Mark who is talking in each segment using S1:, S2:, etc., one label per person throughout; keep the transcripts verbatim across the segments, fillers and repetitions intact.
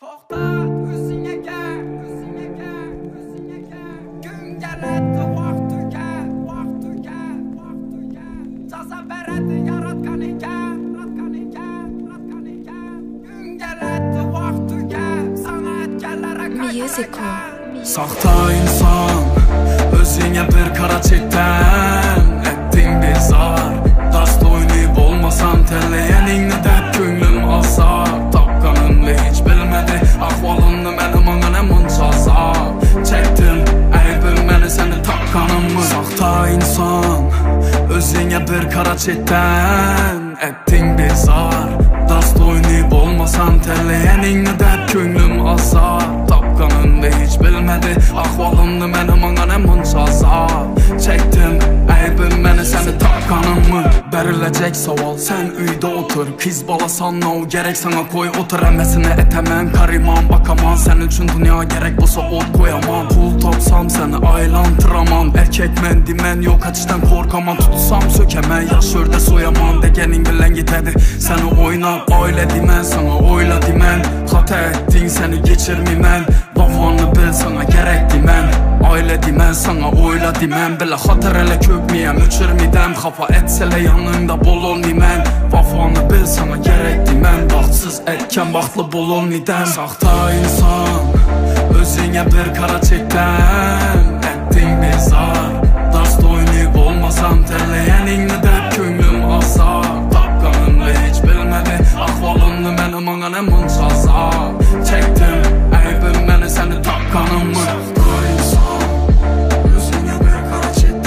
S1: Toxtat, özüne gəl, özüne gəl, özüne gəl. Gün gələtdi, vaxt tükər, vaxt tükər, vaxt tükər. Caza verədi, yaratqan ikən, yaratqan ikən, yaratqan ikən. Gün gələtdi, vaxt tükər, sanatkarlara qaytarəkən.
S2: Saxta insan, özüne bir kara çəkdən ettin bizar. Dast oynayıb olmasam tələyəninlə dəb könlüm asar. Tapqanımla hiç bilmədi ahvalımda mənim ananə muncaza. Çəkdim əybim məni səni tapqanımı. Saxta insan, özüne bir kara çəkdən ettin bizar. Dast oynayıb olmasam tələyəninlə dəb könlüm asar. Tapqanımla hiç bilmədi ahvalımda mənim ananə muncaza. Çəkdim əybim məni səni tapqanımı. Bəriləcək saval, sən uyda otur. Kız balasan o gerek sana koy otur. Əməsini etəmən, kariman bakaman. Sənin üçün dünya gerek busa ot koyaman. Pul tapsam səni aylantıraman. Erkek mən dimən, yok açıdan korkaman. Tutsam sökəmən, yaş ördə soyaman. Degənin bilən gitədi, səni oynab ailə dimən. Sana oyla dimən, xata etdin səni geçirmimən. Vafanı bil sana gerek dimən. Ailə dimən, sana oyla dimən. Belə xatar elə köpməyəm, uçurmidəm. Xafa etsələ yanında bol ol nimən. Vafanı bil sana gerek dimən. Baxtsız etkən vaxtlı bol ol nidəm. Saxta insan, özüne bir kara çəkdən ettin bizar. Dast oynayıb olmasam tələyəninlə dəb könlüm asar. Tapqanımla hiç bilmədi ahvalımda mənim ananə muncaza. Çəkdim əybim məni səni tapqanımı. Saxta insan, özüne bir kara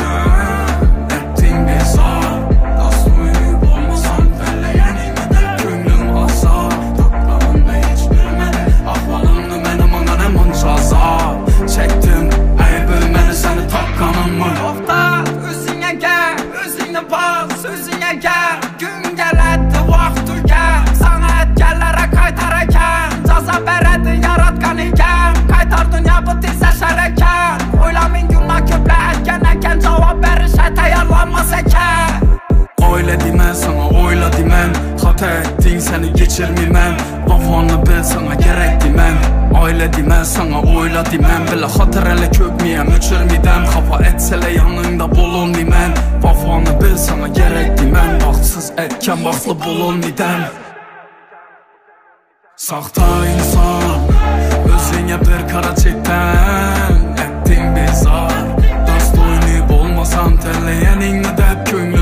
S2: çəkdən ettin bizar. Dast oynayıb olmasam tələyəninlə dəb könlüm asar. Tapqanımla hiç bilmədi ahvalımda mənim ananə muncaza. Çəkdim əybim məni səni tapqanımı.
S1: Toxtat, özüne gəl, özüne bas, özüne gəl. Gün gələtdi, vaxt tükər, sanatkarlara qaytarəkən. Caza verədi, yaratqan ikən, qaytardın ya bu tizə şərəkən. Oylamin günla köplə əkən əkən, cavab verişə təyarlanmaz əkən.
S2: Ailə dimən, sana oyla dimən. Xata etdin səni geçirmimən. Vafanı bil sana gerek dimən. Ailə dimən, sana oyla dimən. Belə xatar elə köpməyəm, uçurmidəm. Xafa etsələ yanında bol ol nimən. Vafanı bil sana gerek dimən. Baxtsız etkən vaxtlı bol ol nidəm. Saxta insan, özüne bir kara çəkdən ettin bizar. Dast oynayıb olmasam tələyəninlə dəb könlüm